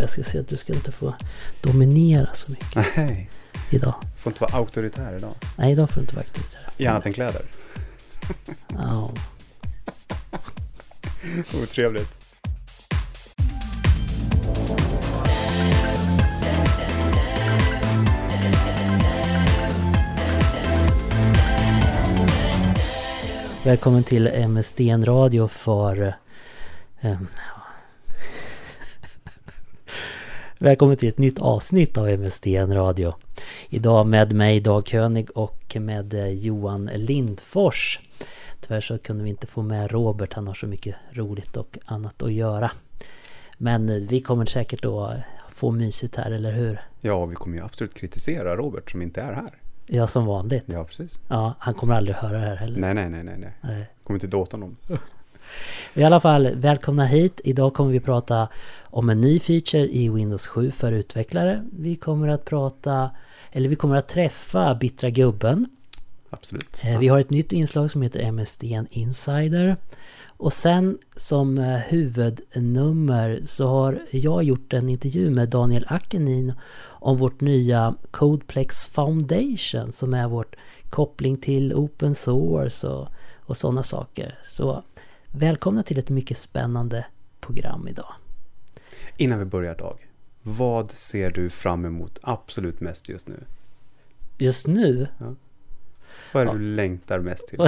Jag ska se att du ska inte få dominera så mycket. Nej. Idag. Får inte vara auktoritär idag. Nej, idag får du inte vara auktoritär. I annat än kläder. Ja. Otrevligt. Välkommen till MSDN Radio för... Välkommen till ett nytt avsnitt av MSDN Radio. Idag med mig Dag König och med Johan Lindfors. Tyvärr så kunde vi inte få med Robert, han har så mycket roligt och annat att göra. Men vi kommer säkert att få mysigt här, eller hur? Ja, vi kommer ju absolut kritisera Robert som inte är här. Ja, som vanligt. Ja, precis. Ja, han kommer aldrig höra det här heller. Nej. Kommer inte dåta honom. I alla fall, välkomna hit. Idag kommer vi prata om en ny feature i Windows 7 för utvecklare. Vi kommer att träffa Bittra gubben. Absolut. Vi har ett nytt inslag som heter MSDN Insider. Och sen som huvudnummer så har jag gjort en intervju med Daniel Akenin om vårt nya Codeplex Foundation som är vårt koppling till open source och sådana saker. Så välkomna till ett mycket spännande program idag. Innan vi börjar, Dag, vad ser du fram emot absolut mest just nu? Just nu? Ja. Vad är det du längtar mest till?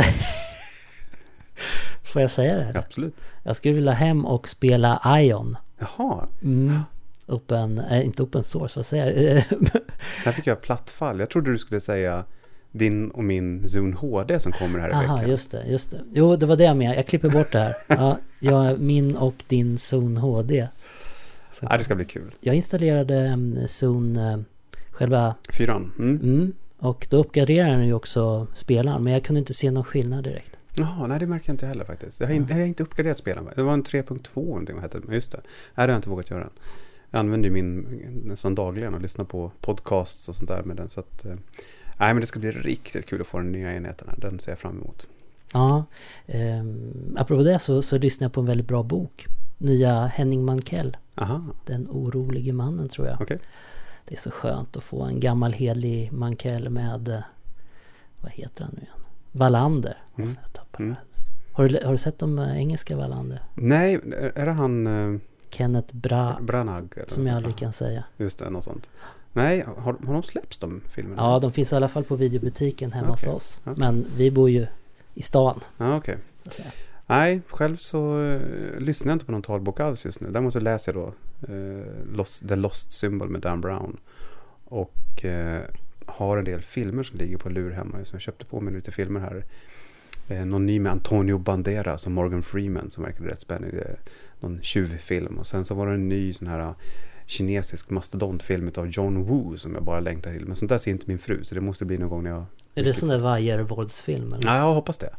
Får jag säga det? Absolut. Jag skulle vilja hem och spela Ion. Jaha. Inte open source, vad säger jag? Här fick jag plattfall. Jag trodde du skulle säga din och min Zune HD som kommer här i veckan. Aha, just det. Jo, det var det med. Jag klipper bort det här. Ja, min och din Zune HD. Så. Ja, det ska bli kul. Jag installerade Zune själva 4:an. Och då uppgraderar den ju också spelaren. Men jag kunde inte se någon skillnad direkt. Jaha, nej det märker jag inte heller faktiskt. Jag har inte uppgraderat spelaren. Det var en 3.2 någonting vad hette det. Men just det. Nej, det har jag inte vågat göra än. Jag använder ju min nästan dagligen och lyssnar på podcasts och sånt där med den. Så att, nej, men det ska bli riktigt kul att få den nya enheten här. Den ser jag fram emot. Ja, apropå det så lyssnar jag på en väldigt bra bok. Nya Henning Mankell. Aha. Den orolige mannen, tror jag. Okay. Det är så skönt att få en gammal hedlig Mankell med, vad heter han nu igen? Wallander. Har du sett de engelska Wallander? Nej, är det han... Kenneth Branagh. Som jag aldrig kan säga. Just det, något sånt. Nej, har de släppts de filmerna? Ja, de finns i alla fall på videobutiken hemma hos oss. Okay. Men vi bor ju i stan. Ja, okej. Nej, själv så lyssnar jag inte på någon talbok alls just nu. Däremot så läser jag då The Lost Symbol med Dan Brown. Och har en del filmer som ligger på lur hemma. Så jag köpte på mig lite filmer här. Någon ny med Antonio Banderas och Morgan Freeman som verkade rätt spännande. Någon tjuvfilm. Och sen så var det en ny sån här kinesisk mastodontfilm av John Woo som jag bara längtar till. Men sånt där ser inte min fru, så det måste bli någon gång när jag... Är det sån där vajervåldsfilm? Ja, jag hoppas det.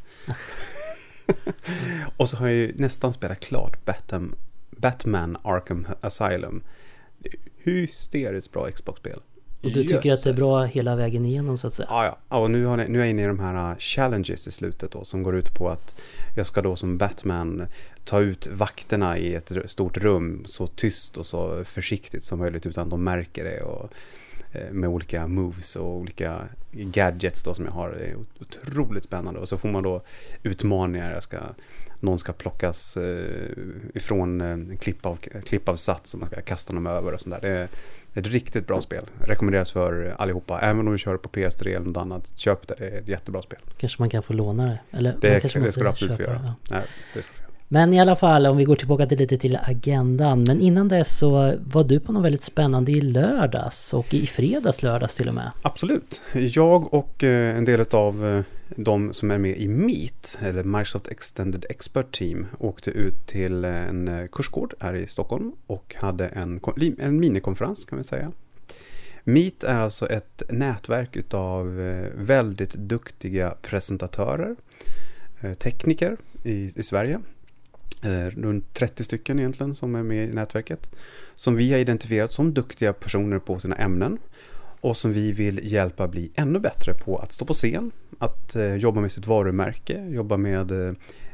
Och så har jag ju nästan spelat klart Batman Arkham Asylum. Hysteriskt bra Xbox-spel. Och du tycker att det är bra hela vägen igenom, så att säga? Ja. Och nu är jag inne i de här challenges i slutet då, som går ut på att jag ska då som Batman ta ut vakterna i ett stort rum så tyst och så försiktigt som möjligt utan att de märker det, och med olika moves och olika gadgets då som jag har. Det är otroligt spännande. Och så får man då utmaningar. Någon ska plockas ifrån en klippavsats som man ska kasta dem över och sånt där. Det är ett riktigt bra spel. Rekommenderas för allihopa. Även om du kör på PS3 eller något annat, köp det. Det är ett jättebra spel. Kanske man kan få låna det. Eller det ska du absolut få göra. Ja. Nej, det ska du få göra. Men i alla fall, om vi går tillbaka lite till agendan. Men innan dess så var du på något väldigt spännande i lördags. Och i lördags till och med. Absolut. Jag och en del av de som är med i Meet, eller Microsoft Extended Expert Team, åkte ut till en kursgård här i Stockholm och hade en minikonferens, kan vi säga. Meet är alltså ett nätverk utav väldigt duktiga presentatörer, tekniker i Sverige. Runt 30 stycken egentligen som är med i nätverket, som vi har identifierat som duktiga personer på sina ämnen och som vi vill hjälpa bli ännu bättre på att stå på scen, att jobba med sitt varumärke, jobba med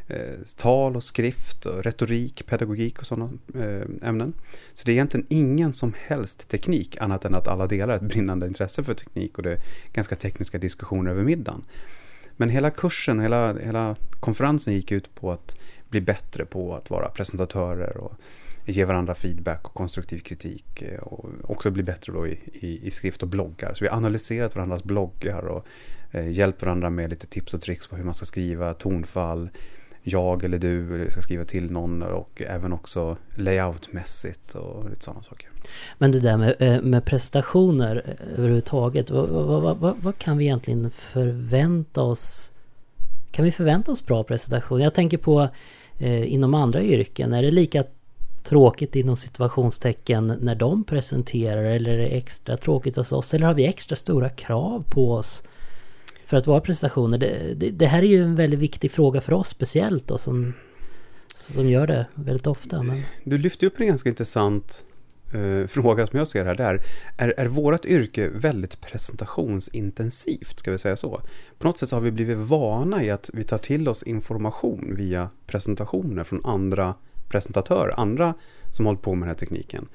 tal och skrift och retorik, pedagogik och sådana ämnen. Så det är egentligen ingen som helst teknik annat än att alla delar ett brinnande intresse för teknik och det är ganska tekniska diskussioner över middagen. Men hela kursen, hela konferensen gick ut på att bli bättre på att vara presentatörer och ge varandra feedback och konstruktiv kritik och också bli bättre då i skrift och bloggar. Så vi har analyserat varandras bloggar och hjälpt varandra med lite tips och tricks på hur man ska skriva, tonfall, jag eller du ska skriva till någon och även också layoutmässigt och lite sådana saker. Men det där med prestationer överhuvudtaget, vad kan vi egentligen förvänta oss? Kan vi förvänta oss bra presentationer? Jag tänker på inom andra yrken, är det lika tråkigt inom situationstecken när de presenterar eller är det extra tråkigt hos oss eller har vi extra stora krav på oss för att vara prestationer? Det här är ju en väldigt viktig fråga för oss speciellt då, som gör det väldigt ofta. Men... Du lyfter upp en ganska intressant fråga som jag ser här. Där. Är vårt yrke väldigt presentationsintensivt, ska vi säga så? På något sätt så har vi blivit vana i att vi tar till oss information via presentationer från andra presentatörer, andra som håller på med den här tekniken.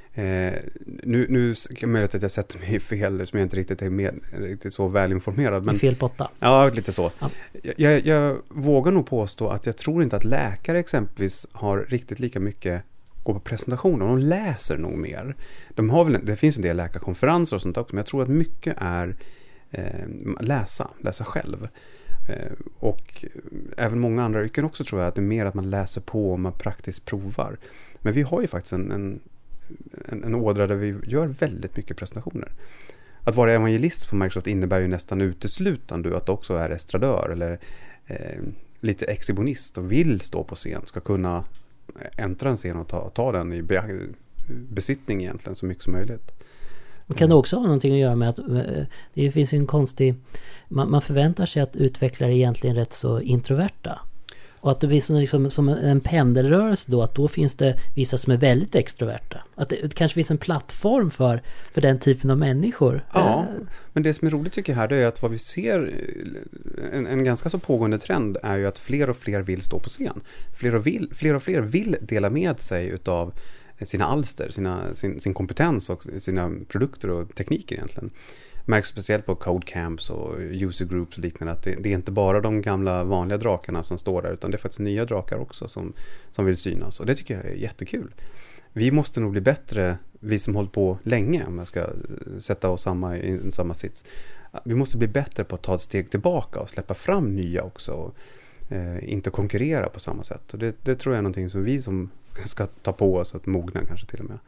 Nu kan man att jag sätter mig fel som jag inte riktigt är riktigt så välinformerad. Men fel potta. Ja, lite så. Ja. Jag vågar nog påstå att jag tror inte att läkare exempelvis har riktigt lika mycket gå på presentationer. De läser nog mer. Det finns en del läkarkonferenser och sånt också, men jag tror att mycket är läsa själv. Och även många andra yrken också tror jag att det är mer att man läser på och man praktiskt provar. Men vi har ju faktiskt en ådra där vi gör väldigt mycket presentationer. Att vara evangelist på Microsoft innebär ju nästan uteslutande att du också är estradör eller lite exhibonist och vill stå på scen, ska kunna äntra en scen och ta den i besittning egentligen så mycket som möjligt. Men kan det också ha någonting att göra med att det finns ju en konstig... Man förväntar sig att utvecklare egentligen är rätt så introverta. Och att det blir som en pendelrörelse då, att då finns det vissa som är väldigt extroverta. Att det kanske finns en plattform för den typen av människor. Ja, men det som är roligt tycker jag här det är att vad vi ser, en ganska så pågående trend är ju att fler och fler vill stå på scen. Fler och fler vill dela med sig utav sina alster, sin kompetens och sina produkter och tekniker egentligen. Märks speciellt på code camps och user groups och liknande att det är inte bara de gamla vanliga drakarna som står där utan det är faktiskt nya drakar också som vill synas och det tycker jag är jättekul. Vi måste nog bli bättre, vi som hållit på länge om jag ska sätta oss i samma sits. Vi måste bli bättre på att ta ett steg tillbaka och släppa fram nya också och inte konkurrera på samma sätt. Och det tror jag är någonting som vi som ska ta på oss att mogna kanske till och med.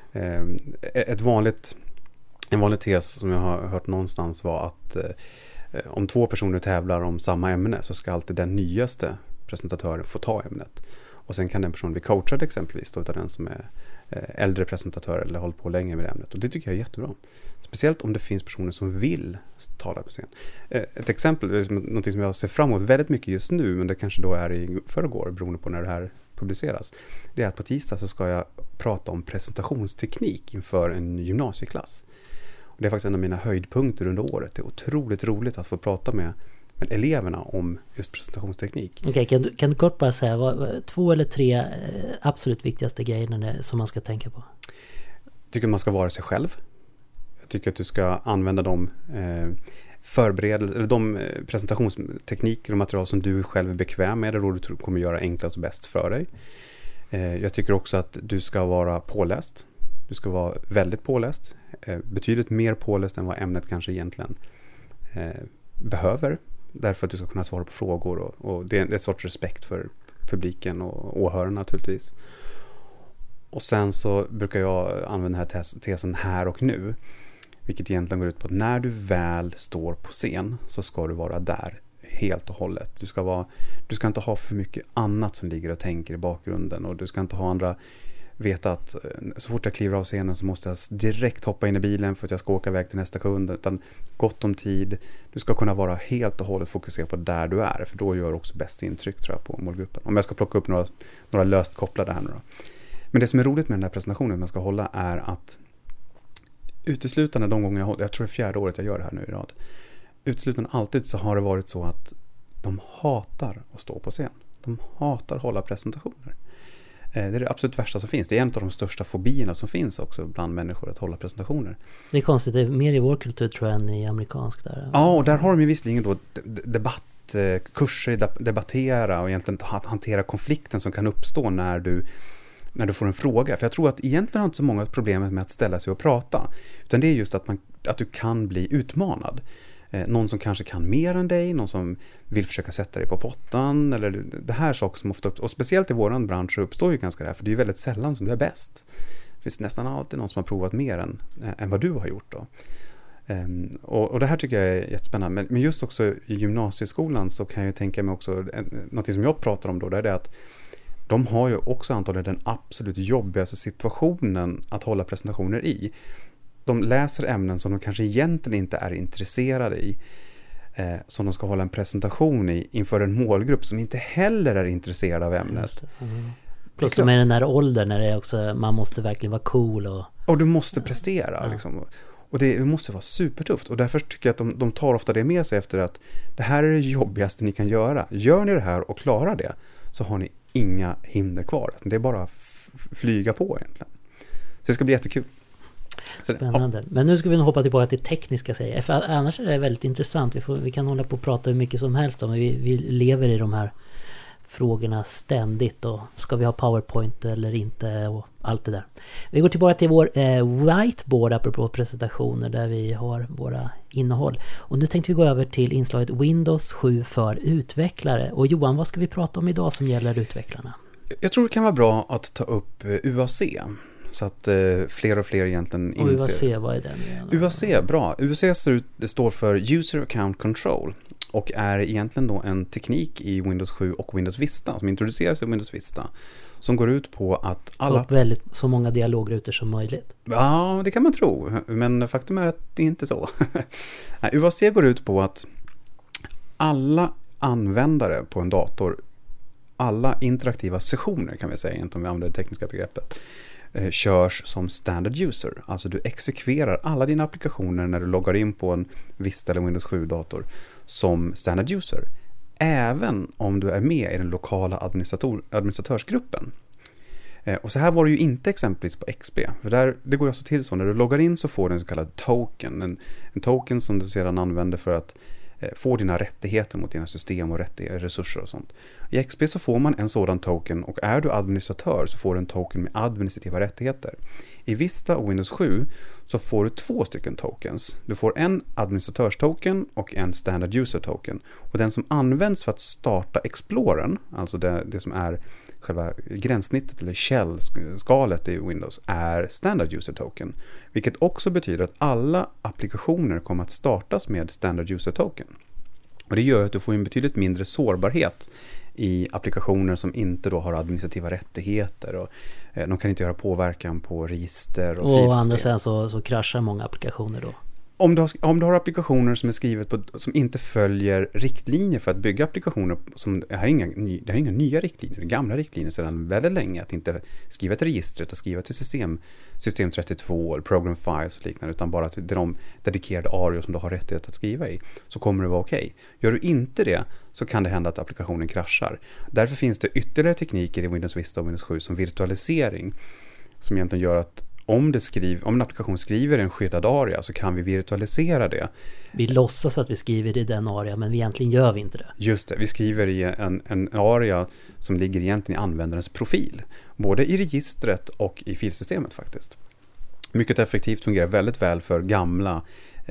En vanlig tes som jag har hört någonstans var att om två personer tävlar om samma ämne så ska alltid den nyaste presentatören få ta ämnet. Och sen kan den personen bli coachad exempelvis då, utav den som är äldre presentatör eller håller på länge med ämnet. Och det tycker jag är jättebra. Speciellt om det finns personer som vill tala på scen. Ett exempel, något som jag ser fram emot väldigt mycket just nu, men det kanske då är i förrgår beroende på när det här publiceras. Det är att på tisdag så ska jag prata om presentationsteknik inför en gymnasieklass. Det är faktiskt en av mina höjdpunkter under året. Det är otroligt roligt att få prata med eleverna om just presentationsteknik. Okej, kan du kort bara säga 2 eller 3 absolut viktigaste grejerna som man ska tänka på? Jag tycker man ska vara sig själv. Jag tycker att du ska använda de de presentationstekniker och material som du själv är bekväm med. Det är då du kommer göra enklast och bäst för dig. Jag tycker också att du ska vara påläst. Du ska vara väldigt påläst. Betydligt mer påläst än vad ämnet kanske egentligen behöver. Därför att du ska kunna svara på frågor. Och det är ett sorts respekt för publiken och åhörarna naturligtvis. Och sen så brukar jag använda den här tesen här och nu. Vilket egentligen går ut på att när du väl står på scen så ska du vara där helt och hållet. Du ska inte ha för mycket annat som ligger och tänker i bakgrunden. Och du ska inte ha andra... veta att så fort jag kliver av scenen så måste jag direkt hoppa in i bilen för att jag ska åka iväg till nästa kund, utan gott om tid. Du ska kunna vara helt och hållet fokuserad på där du är, för då gör du också bäst intryck tror jag på målgruppen. Om jag ska plocka upp några löst kopplade här nu då. Men det som är roligt med den här presentationen man ska hålla är att uteslutande de gånger jag tror det är 4:e året jag gör det här nu i rad, uteslutande alltid så har det varit så att de hatar att stå på scen. De hatar att hålla presentationer. Det är det absolut värsta som finns. Det är en av de största fobierna som finns också bland människor, att hålla presentationer. Det är konstigt, det är mer i vår kultur tror jag än i amerikansk där. Ja, och där har de ju visserligen då kurser, debattera och egentligen hantera konflikten som kan uppstå när du får en fråga. För jag tror att egentligen har inte så många problem med att ställa sig och prata. Utan det är just att du kan bli utmanad. Någon som kanske kan mer än dig, någon som vill försöka sätta dig på pottan, eller det här saker som ofta uppstår. Och speciellt i våran bransch så uppstår ju ganska det här, för det är ju väldigt sällan som du är bäst. Det finns nästan alltid någon som har provat mer än vad du har gjort då. Och det här tycker jag är jättespännande. Men just också i gymnasieskolan så kan jag tänka mig också, något som jag pratar om då, det är det att de har ju också antagligen den absolut jobbigaste situationen att hålla presentationer i. De läser ämnen som de kanske egentligen inte är intresserade i, som de ska hålla en presentation i inför en målgrupp som inte heller är intresserad av ämnet. Plus de är den här åldern när det är också, man måste verkligen vara cool. Och du måste prestera liksom. Och det måste vara supertufft. Och därför tycker jag att de tar ofta det med sig efter att det här är det jobbigaste ni kan göra. Gör ni det här och klarar det, så har ni inga hinder kvar. Det är bara flyga på egentligen. Så det ska bli jättekul. Spännande. Men nu ska vi hoppa tillbaka till tekniska säger. För annars är det väldigt intressant. Vi kan hålla på och prata hur mycket som helst om. Vi lever i de här frågorna ständigt. Och ska vi ha PowerPoint eller inte och allt det där. Vi går tillbaka till vår whiteboard apropå presentationer där vi har våra innehåll. Och nu tänkte vi gå över till inslaget Windows 7 för utvecklare. Och Johan, vad ska vi prata om idag som gäller utvecklarna? Jag tror det kan vara bra att ta upp UAC. Så att fler och fler egentligen inser. Och UAC, vad är den? UAC, bra. UAC står för User Account Control och är egentligen då en teknik i Windows 7 och Windows Vista som introduceras i Windows Vista som går ut på att alla... Och väldigt så många dialogrutor som möjligt. Ja, det kan man tro. Men faktum är att det är inte så. UAC går ut på att alla användare på en dator, alla interaktiva sessioner kan vi säga, inte om vi använder det tekniska begreppet, körs som standard user. Alltså du exekverar alla dina applikationer när du loggar in på en Vista eller Windows 7-dator som standard user. Även om du är med i den lokala administratörsgruppen. Och så här var det ju inte exempelvis på XP. För det går alltså till så, när du loggar in så får du en så kallad token. En token som du sedan använder för att få dina rättigheter mot dina system och resurser och sånt. I XP så får man en sådan token, och är du administratör så får du en token med administrativa rättigheter. I Vista och Windows 7 så får du 2 stycken tokens. Du får en administratörstoken och en standard user token. Och den som används för att starta Explorern, alltså det som är själva gränssnittet eller shell-skalet i Windows, är standard user token. Vilket också betyder att alla applikationer kommer att startas med standard user token. Och det gör att du får en betydligt mindre sårbarhet i applikationer som inte då har administrativa rättigheter, och de kan inte göra påverkan på register och filsystem. Och andra sidan så kraschar många applikationer då. Om du har applikationer som är skrivet som inte följer riktlinjer för att bygga applikationer, det här är inga nya riktlinjer, det är gamla riktlinjer sedan väldigt länge, att inte skriva till registret och skriva till system 32 eller program files och liknande, utan bara till de dedikerade arior som du har rättighet att skriva i, så kommer det vara okej. Gör du inte det så kan det hända att applikationen kraschar. Därför finns det ytterligare tekniker i Windows Vista och Windows 7 som virtualisering, som egentligen gör att om en applikation skriver en skyddad aria så kan vi virtualisera det. Vi låtsas att vi skriver i den aria, men egentligen gör vi inte det. Just det, vi skriver i en aria som ligger egentligen i användarens profil. Både i registret och i filsystemet faktiskt. Mycket effektivt, fungerar väldigt väl för gamla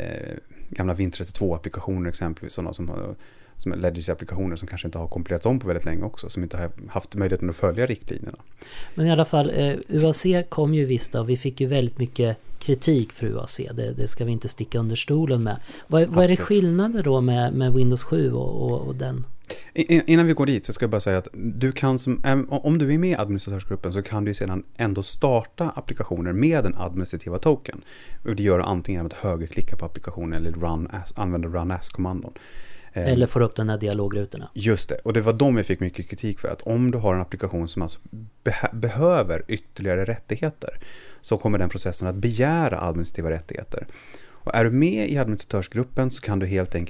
Win32-applikationer exempelvis, sådana som legacy-applikationer som kanske inte har kompilerats om på väldigt länge också, som inte har haft möjligheten att följa riktlinjerna. Men i alla fall, UAC kom ju visst, och vi fick ju väldigt mycket kritik för UAC. Det ska vi inte sticka under stolen med. Vad är det skillnader då med Windows 7 och den? Innan vi går dit så ska jag bara säga att du kan om du är med i administratörsgruppen så kan du sedan ändå starta applikationer med en administrativa token. Det gör du antingen genom att högerklicka på applikationen eller använda run as-kommandon. Eller får upp den här dialogrutorna. Just det, och det var de vi fick mycket kritik för, att om du har en applikation som alltså behöver ytterligare rättigheter, så kommer den processen att begära administrativa rättigheter. Och är du med i administratörsgruppen så kan du helt enkelt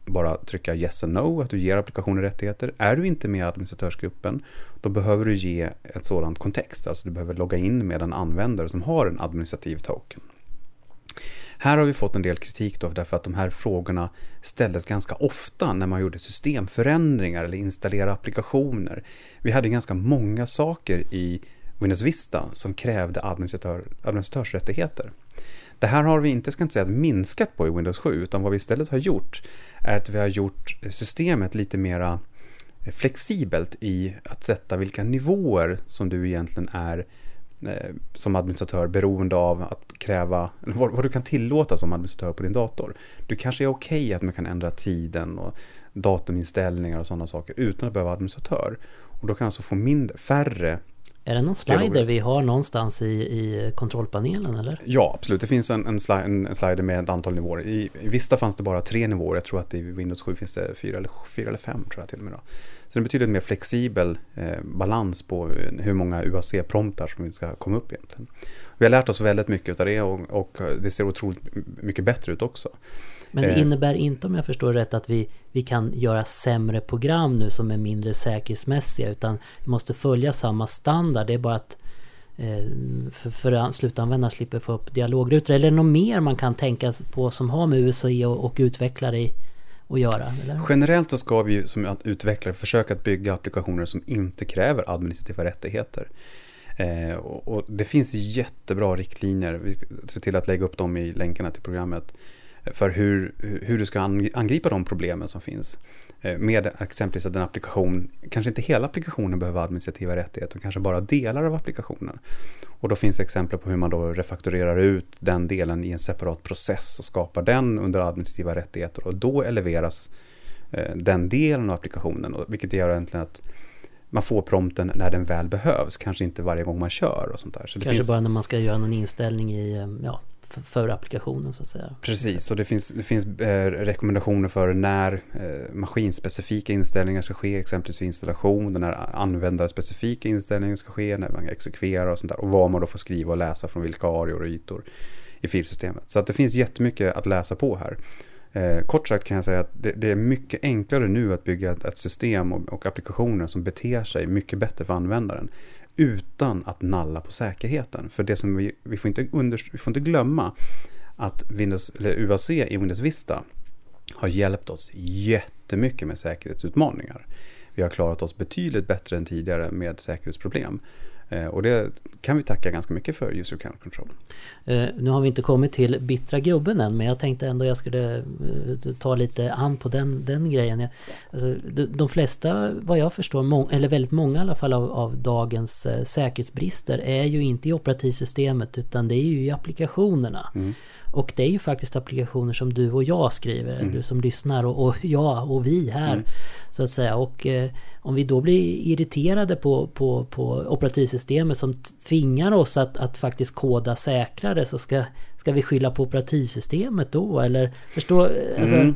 bara trycka yes and no, att du ger applikationen rättigheter. Är du inte med i administratörsgruppen, då behöver du ge ett sådant kontext. Alltså du behöver logga in med en användare som har en administrativ token. Här har vi fått en del kritik då, därför att de här frågorna ställdes ganska ofta när man gjorde systemförändringar eller installerade applikationer. Vi hade ganska många saker i Windows Vista som krävde administratörsrättigheter. Det här har vi inte, ska inte säga, minskat på i Windows 7, utan vad vi istället har gjort är att vi har gjort systemet lite mera flexibelt i att sätta vilka nivåer som du egentligen är som administratör beroende av att kräva, vad du kan tillåta som administratör på din dator. Du kanske är okej att man kan ändra tiden och datuminställningar och sådana saker utan att behöva administratör. Och då kan alltså få färre. Är det någon slider vi har någonstans i kontrollpanelen eller? Ja, absolut. Det finns en slider med ett antal nivåer. I Vista fanns det bara 3 nivåer. Jag tror att i Windows 7 finns det 4 eller 5 tror jag till och med då. Så det betyder en mer flexibel balans på hur många UAC-promptar som vi ska komma upp egentligen. Vi har lärt oss väldigt mycket av det och det ser otroligt mycket bättre ut också. Men det innebär inte, om jag förstår rätt, att vi kan göra sämre program nu som är mindre säkerhetsmässiga, utan vi måste följa samma standard. Det är bara att för slutanvändare slipper få upp dialogrutor. Eller är det något mer man kan tänka på som har med USE och utvecklare att göra? Eller? Generellt så ska vi som utvecklare försöka att bygga applikationer som inte kräver administrativa rättigheter. Och det finns jättebra riktlinjer. Vi ser till att lägga upp dem i länkarna till programmet för hur du ska angripa de problemen som finns. Med exempelvis att en applikation, kanske inte hela applikationen behöver administrativa rättigheter, och kanske bara delar av applikationen. Och då finns exempel på hur man då refaktorerar ut den delen i en separat process och skapar den under administrativa rättigheter, och då eleveras den delen av applikationen, vilket gör egentligen att man får prompten när den väl behövs, kanske inte varje gång man kör och sånt där. Så det kanske bara när man ska göra någon inställning i för applikationen så att säga. Precis, och det finns rekommendationer för när maskinspecifika inställningar ska ske, exempelvis vid installation, när användarspecifika inställningar ska ske, när man exekverar och sånt där, och vad man då får skriva och läsa från vilka arior och ytor i filsystemet. Så att det finns jättemycket att läsa på här. Kort sagt kan jag säga att det är mycket enklare nu att bygga ett system och applikationer som beter sig mycket bättre för användaren utan att nalla på säkerheten. För det som vi får inte glömma att UAC i Windows Vista har hjälpt oss jättemycket med säkerhetsutmaningar. Vi har klarat oss betydligt bättre än tidigare med säkerhetsproblem. Och det kan vi tacka ganska mycket för User Account Control. Nu har vi inte kommit till bittra gubben än, men jag tänkte ändå jag skulle ta lite an på den grejen. Alltså, de flesta, vad jag förstår, eller väldigt många i alla fall av dagens säkerhetsbrister är ju inte i operativsystemet, utan det är ju i applikationerna. Mm. Och det är ju faktiskt applikationer som du och jag skriver, du som lyssnar och jag och vi här så att säga. Och om vi då blir irriterade på operativsystemet som tvingar oss att faktiskt koda säkrare, så ska vi skylla på operativsystemet då? Eller förstå, alltså...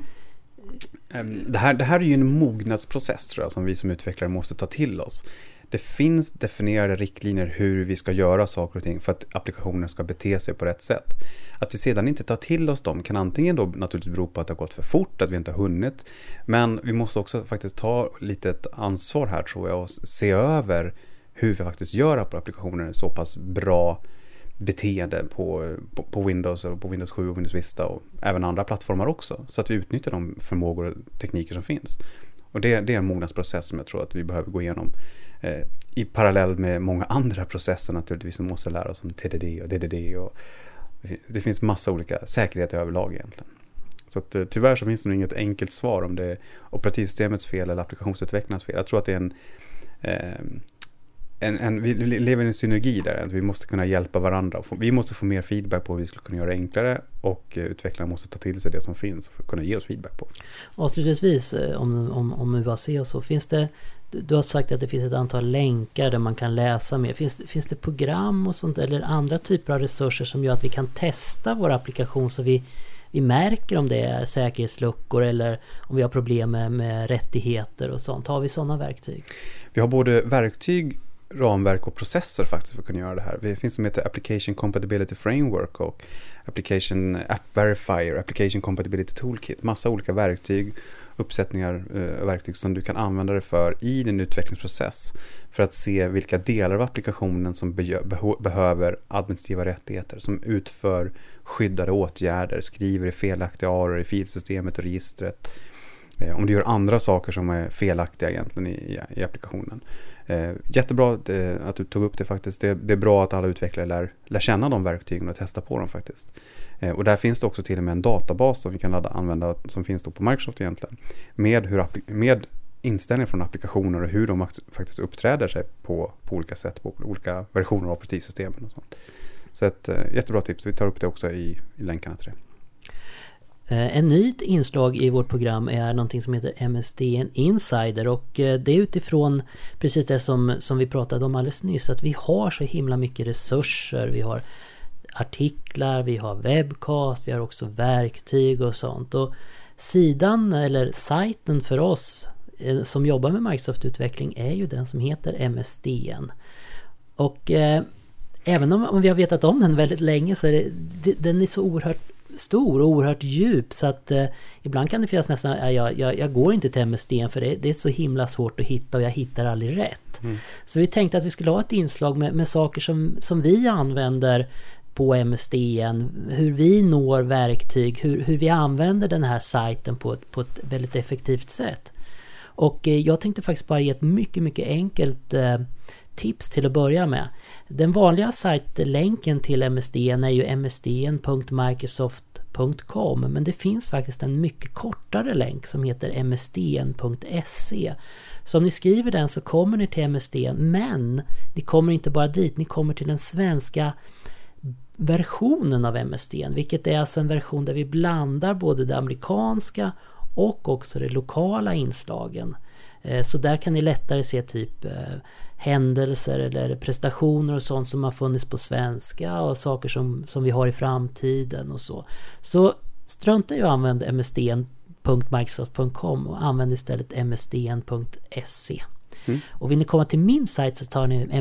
Det här är ju en mognadsprocess tror jag, som vi som utvecklare måste ta till oss. Det finns definierade riktlinjer hur vi ska göra saker och ting för att applikationen ska bete sig på rätt sätt. Att vi sedan inte tar till oss dem kan antingen då naturligtvis bero på att det har gått för fort, att vi inte har hunnit. Men vi måste också faktiskt ta lite ett ansvar här tror jag och se över hur vi faktiskt gör applikationer så pass bra beteende på Windows och på Windows 7 och Windows Vista och även andra plattformar också. Så att vi utnyttjar de förmågor och tekniker som finns. Och det är en mognadsprocess som jag tror att vi behöver gå igenom i parallell med många andra processer naturligtvis som måste lära oss om TDD och DDD och det finns massa olika säkerheter överlag egentligen. Så att tyvärr så finns det nog inget enkelt svar om det är operativsystemets fel eller applikationsutvecklarnas fel. Jag tror att det är vi lever i en synergi där, att vi måste kunna hjälpa varandra. Vi måste få mer feedback på hur vi skulle kunna göra det enklare och utvecklarna måste ta till sig det som finns för att kunna ge oss feedback på. Avslutningsvis om UAC och så, finns det, du har sagt att det finns ett antal länkar där man kan läsa mer. Finns det program och sånt eller andra typer av resurser som gör att vi kan testa vår applikation så vi märker om det är säkerhetsluckor eller om vi har problem med rättigheter och sånt? Har vi sådana verktyg? Vi har både verktyg, ramverk och processer faktiskt för att kunna göra det här. Det finns som heter Application Compatibility Framework och Application App Verifier, Application Compatibility Toolkit. Massa olika verktyg uppsättningar verktyg som du kan använda det för i din utvecklingsprocess för att se vilka delar av applikationen som behöver administrativa rättigheter, som utför skyddade åtgärder, skriver i felaktiga ARR i filsystemet och registret, om du gör andra saker som är felaktiga egentligen i applikationen. Jättebra att du tog upp det faktiskt. Det är bra att alla utvecklare lär känna de verktygen och testa på dem faktiskt. Och där finns det också till och med en databas som vi kan använda, som finns då på Microsoft egentligen, med inställningar från applikationer och hur de faktiskt uppträder sig på olika sätt, på olika versioner av operativsystemen och sånt. Så ett jättebra tips. Vi tar upp det också i länkarna till det. En nytt inslag i vårt program är någonting som heter MSDN Insider, och det är utifrån precis det som vi pratade om alldeles nyss, att vi har så himla mycket resurser. Vi har artiklar, vi har webbcast, vi har också verktyg och sånt. Och sidan eller sajten för oss som jobbar med Microsoft-utveckling är ju den som heter MSDN. Och även om vi har vetat om den väldigt länge så är den är så oerhört stor och oerhört djup, så att ibland kan det finnas nästan jag går inte till MSDN för det är så himla svårt att hitta och jag hittar aldrig rätt. Så vi tänkte att vi skulle ha ett inslag med saker som vi använder på MSDN, hur vi når verktyg, hur vi använder den här sajten på ett väldigt effektivt sätt. Och jag tänkte faktiskt bara ge ett mycket, mycket enkelt tips till att börja med. Den vanliga sajtlänken till MSDN är ju msdn.microsoft.com, men det finns faktiskt en mycket kortare länk som heter msdn.se. Så om ni skriver den så kommer ni till MSDN, men ni kommer inte bara dit, ni kommer till den svenska versionen av MSDN, vilket är alltså en version där vi blandar både det amerikanska och också de lokala inslagen. Så där kan ni lättare se typ händelser eller prestationer och sånt som har funnits på svenska och saker som vi har i framtiden och så. Så strunta i att använda msdn.microsoft.com och använd istället msdn.se. Och vill ni komma till min sajt så tar ni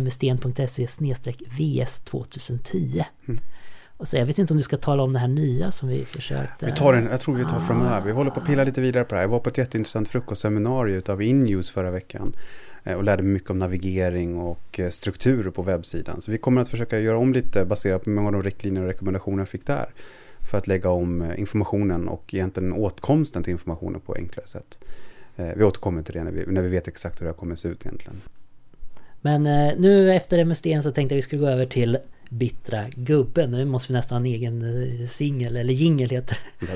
msdn.se/vs2010. Och så jag vet inte om du ska tala om det här nya som vi försökte. Jag tror vi tar framöver. Vi håller på att pilla lite vidare på det här. Jag var på ett jätteintressant frukostseminarium utav InNews förra veckan och lärde mig mycket om navigering och strukturer på webbsidan. Så vi kommer att försöka göra om lite baserat på många av de riktlinjer och rekommendationer jag fick där för att lägga om informationen och egentligen åtkomsten till informationen på enklare sätt. Vi återkommer till det när vi vet exakt hur det kommer att se ut egentligen. Men nu efter MSDN så tänkte jag vi skulle gå över till Bittra gubben. Nu måste vi nästan ha en egen singel eller jingle heter det.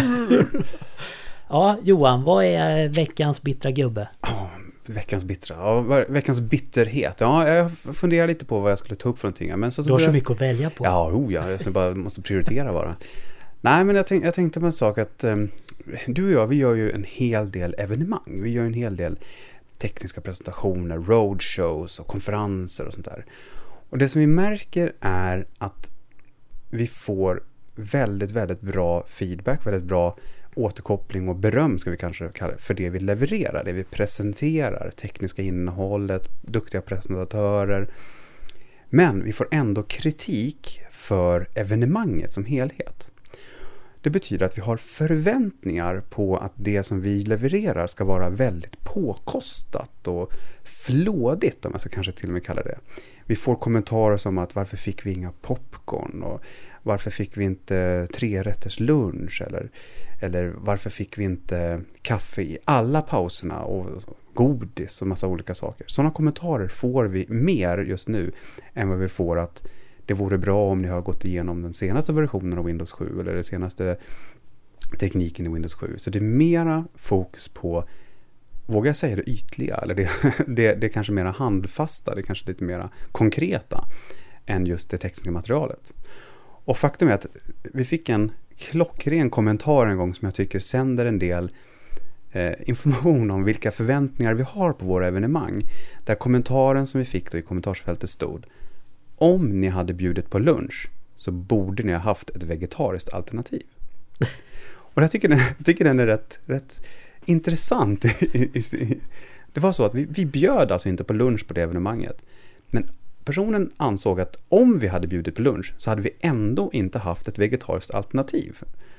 Ja, Johan, vad är veckans bittra gubbe? Veckans bittra. Ja, veckans bitterhet. Ja, jag funderar lite på vad jag skulle ta upp för någonting. Men så du har så mycket att välja på. Ja, jag bara måste prioritera bara. Nej, men jag tänkte på en sak att du och jag, vi gör ju en hel del evenemang. Vi gör en hel del tekniska presentationer, roadshows och konferenser och sånt där. Och det som vi märker är att vi får väldigt, väldigt bra feedback, väldigt bra återkoppling och beröm ska vi kanske kalla det, för det vi levererar, det vi presenterar, tekniska innehållet, duktiga presentatörer. Men vi får ändå kritik för evenemanget som helhet. Det betyder att vi har förväntningar på att det som vi levererar ska vara väldigt påkostat och flådigt, om jag ska kanske till och med kalla det. Vi får kommentarer som att varför fick vi inga popcorn och varför fick vi inte 3-rätters lunch eller varför fick vi inte kaffe i alla pauserna och godis och massa olika saker. Sådana kommentarer får vi mer just nu än vad vi får att det vore bra om ni har gått igenom den senaste versionen av Windows 7 eller den senaste tekniken i Windows 7. Så det är mera fokus på, vågar jag säga det ytliga, eller det är kanske mera handfasta, det är kanske lite mera konkreta än just det tekniska materialet. Och faktum är att vi fick en klockren kommentar en gång som jag tycker sänder en del information om vilka förväntningar vi har på våra evenemang. Där kommentaren som vi fick då i kommentarsfältet stod: om ni hade bjudit på lunch så borde ni ha haft ett vegetariskt alternativ. Och jag tycker den är rätt intressant. Det var så att vi bjöd alltså inte på lunch på det evenemanget. Men personen ansåg att om vi hade bjudit på lunch så hade vi ändå inte haft ett vegetariskt alternativ.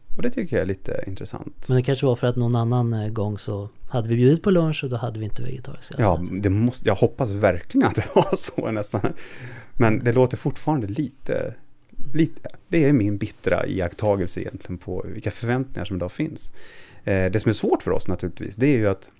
Och det tycker jag är lite intressant. Men det kanske var för att någon annan gång så hade vi bjudit på lunch och då hade vi inte vegetariskt. Ja, jag hoppas verkligen att det var så nästan. Men det låter fortfarande lite, det är min bittra iakttagelse egentligen på vilka förväntningar som idag finns. Det som är svårt för oss naturligtvis, det är ju att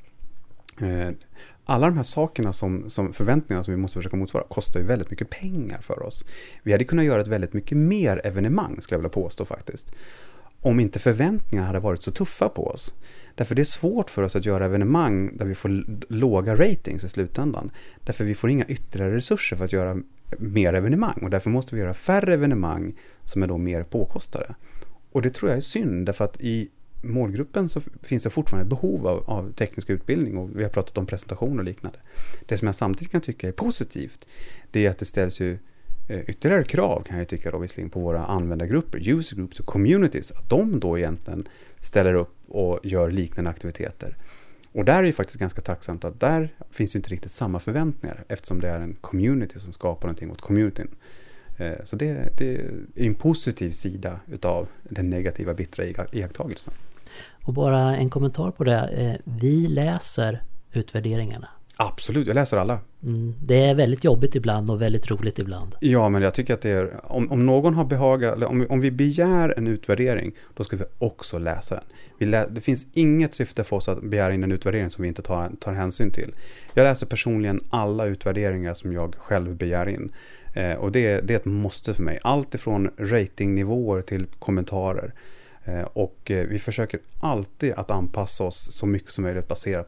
alla de här sakerna som förväntningarna som vi måste försöka motsvara kostar ju väldigt mycket pengar för oss. Vi hade kunnat göra ett väldigt mycket mer evenemang, skulle jag vilja påstå faktiskt. Om inte förväntningarna hade varit så tuffa på oss. Därför det är svårt för oss att göra evenemang där vi får låga ratings i slutändan. Därför vi får inga ytterligare resurser för att göra mer evenemang. Och därför måste vi göra färre evenemang som är då mer påkostade. Och det tror jag är synd, därför att i målgruppen så finns det fortfarande ett behov av teknisk utbildning, och vi har pratat om presentation och liknande. Det som jag samtidigt kan tycka är positivt, det är att det ställs ju ytterligare krav, kan jag tycka då, visserligen på våra användargrupper, user groups och communities, att de då egentligen ställer upp och gör liknande aktiviteter. Och där är det faktiskt ganska tacksamt att där finns ju inte riktigt samma förväntningar, eftersom det är en community som skapar någonting åt communityn. Så det är en positiv sida utav den negativa bittra iakttagelsen. Och bara en kommentar på det. Vi läser utvärderingarna. Absolut, jag läser alla. Det är väldigt jobbigt ibland och väldigt roligt ibland. Ja, men jag tycker att det är, om någon har behagat, eller om vi begär en utvärdering, då ska vi också läsa den. Det finns inget syfte för oss att begära in en utvärdering som vi inte tar hänsyn till. Jag läser personligen alla utvärderingar som jag själv begär in. Och det är ett måste för mig. Allt ifrån ratingnivåer till kommentarer. Och vi försöker alltid att anpassa oss så mycket som möjligt baserat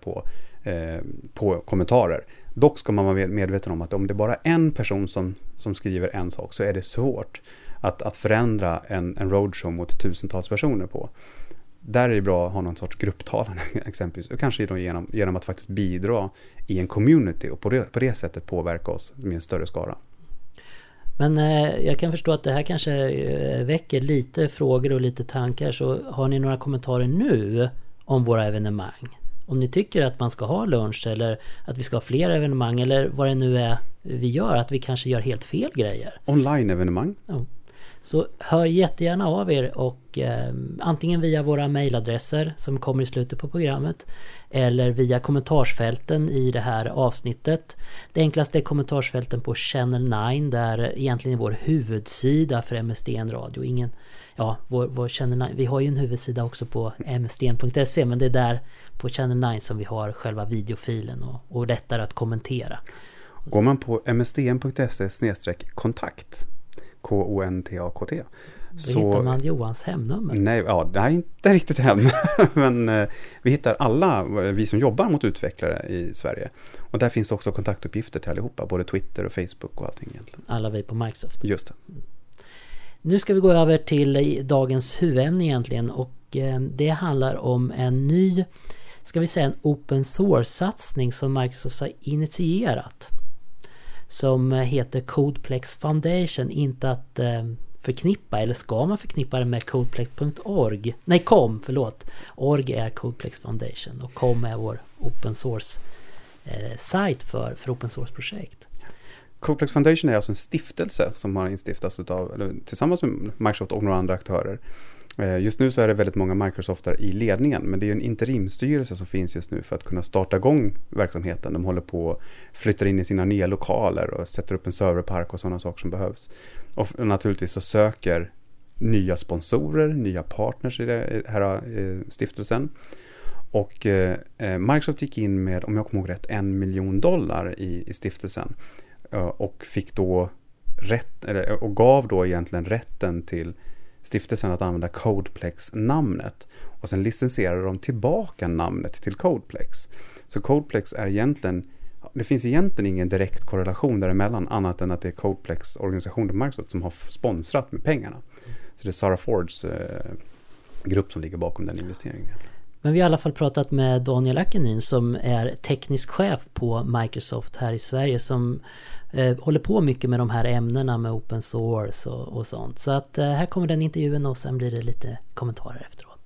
på kommentarer. Dock ska man vara medveten om att om det är bara en person som skriver en sak, så är det svårt att förändra en roadshow mot tusentals personer på. Där är det bra att ha någon sorts grupptalan exempelvis. Och kanske då genom att faktiskt bidra i en community och på det sättet påverka oss med en större skara. Men jag kan förstå att det här kanske väcker lite frågor och lite tankar. Så har ni några kommentarer nu om våra evenemang? Om ni tycker att man ska ha lunch eller att vi ska ha fler evenemang eller vad det nu är vi gör, att vi kanske gör helt fel grejer. Online-evenemang. Ja. Så hör jättegärna av er och antingen via våra mejladresser som kommer i slutet på programmet eller via kommentarsfälten i det här avsnittet. Det enklaste är kommentarsfälten på Channel 9, där egentligen är vår huvudsida för MSDN Radio. Vår Channel 9, vi har ju en huvudsida också på msdn.se, men det är där på Channel 9 som vi har själva videofilen och lättare att kommentera. Går man på msdn.se/kontakt KONTAKT. Då hittar man Johans hemnummer. Nej, det är inte riktigt hem. Men vi hittar alla vi som jobbar mot utvecklare i Sverige. Och där finns också kontaktuppgifter till allihopa. Både Twitter och Facebook och allting egentligen. Alla vi på Microsoft. Just det. Nu ska vi gå över till dagens huvudämne egentligen. Och det handlar om en ny, ska vi säga en open source-satsning som Microsoft har initierat. Som heter Codeplex Foundation. Inte att förknippa, eller ska man förknippa det med codeplex.org? Nej, COM, förlåt. Org är Codeplex Foundation och COM är vår open source sajt för open source-projekt. Codeplex Foundation är alltså en stiftelse som har instiftats tillsammans med Microsoft och några andra aktörer. Just nu så är det väldigt många Microsoftar i ledningen, men det är ju en interimstyrelse som finns just nu för att kunna starta igång verksamheten. De håller på att flytta in i sina nya lokaler och sätter upp en serverpark och sådana saker som behövs. Och naturligtvis så söker nya sponsorer, nya partners i den här stiftelsen. Och Microsoft gick in med, om jag kommer ihåg rätt, $1 miljon i stiftelsen. Och fick då och gav då egentligen rätten till stiftelsen att använda Codeplex-namnet. Och sen licensierar de tillbaka namnet till Codeplex. Så Codeplex är egentligen, det finns egentligen ingen direkt korrelation däremellan annat än att det är Codeplex-organisationen Microsoft som har sponsrat med pengarna. Så det är Sarah Fords grupp som ligger bakom den investeringen. Men vi har i alla fall pratat med Daniel Ackenin som är teknisk chef på Microsoft här i Sverige som håller på mycket med de här ämnena med open source och sånt. Så att här kommer den intervjun och sen blir det lite kommentarer efteråt.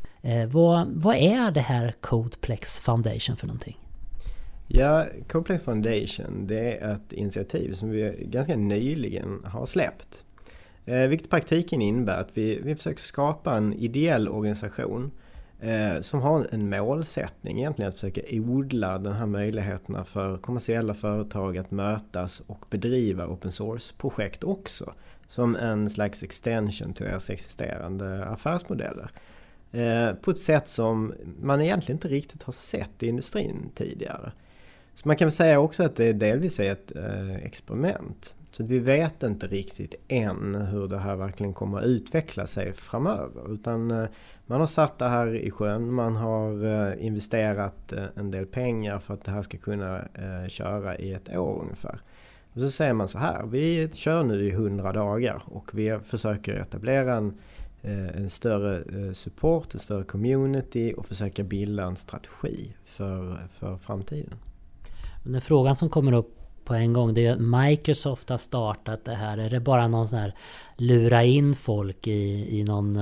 Vad är det här Codeplex Foundation för någonting? Ja, Codeplex Foundation, det är ett initiativ som vi ganska nyligen har släppt. Vilket praktiken innebär att vi försöker skapa en ideell organisation som har en målsättning egentligen att försöka odla den här möjligheterna för kommersiella företag att mötas och bedriva open source-projekt också. Som en slags extension till deras existerande affärsmodeller. På ett sätt som man egentligen inte riktigt har sett i industrin tidigare. Så man kan säga också att det delvis är ett experiment. Så vi vet inte riktigt än hur det här verkligen kommer att utveckla sig framöver. Utan man har satt det här i sjön, man har investerat en del pengar för att det här ska kunna köra i ett år ungefär. Och så säger man så här, vi kör nu i 100 dagar och vi försöker etablera en större support, en större community och försöka bilda en strategi för framtiden. Den frågan som kommer upp på en gång, det är att Microsoft har startat det här. Är det bara någon sån här lura in folk i någon,